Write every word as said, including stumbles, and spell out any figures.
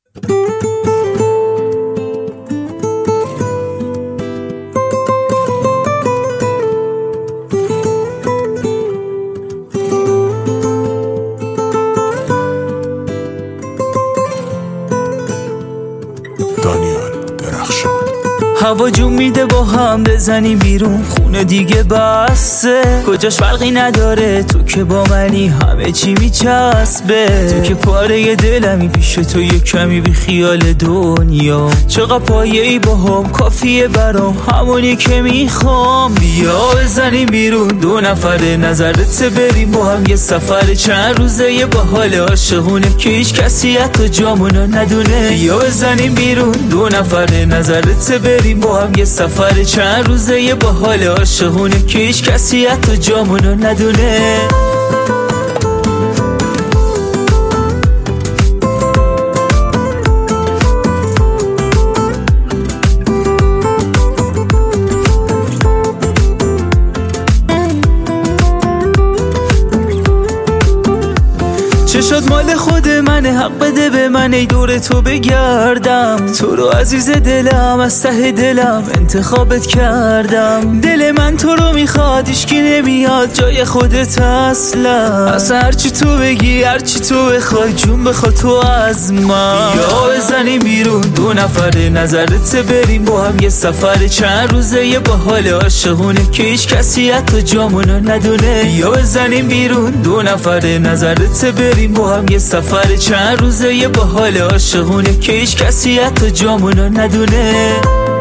هوا جون میده با هم بزنیم بیرون، خونه دیگه بسته، کجاش فرقی نداره، تو که با منی همه چی میچسبه، تو که پاره دلمی، پیش تو یه کمی بی خیال دنیا، چقدر پایه‌ای با هم کافیه برام، همونی که میخوام. بیا بزنیم بیرون دو نفره، نظرت بریم با هم یه سفر چند روزه، یه با حال عاشقونه که هیچ کسی حتی جامونو ندونه. بیا بزنیم بیرون دو نفره، نظرت بریم با هم یه سفر چند روزه، یه با حال عاشقونه که هیچ کسی حتی جامونو ندونه. چه شد مال خود منه، حق بده به من ای دور تو بگردم، تو رو عزیز دلم از ته دلم انتخابت کردم، دل من تو رو میخواد هیچکی نمیاد جای خودت اصلا، از هرچی تو بگی هرچی تو بخوای جون بخواد تو از من. بیا بزنیم بیرون دو نفره، نظرت بریم با هم یه سفر چند روزه، یه با حال عاشقونه که هیچ کسی حتی جامونو ندونه. بیا بزنیم بیرون دو نفره، نظرت بریم با هم یه سفر چند روزه، یه با حال عاشقونه که هیچ کسی حتی جامونو ندونه.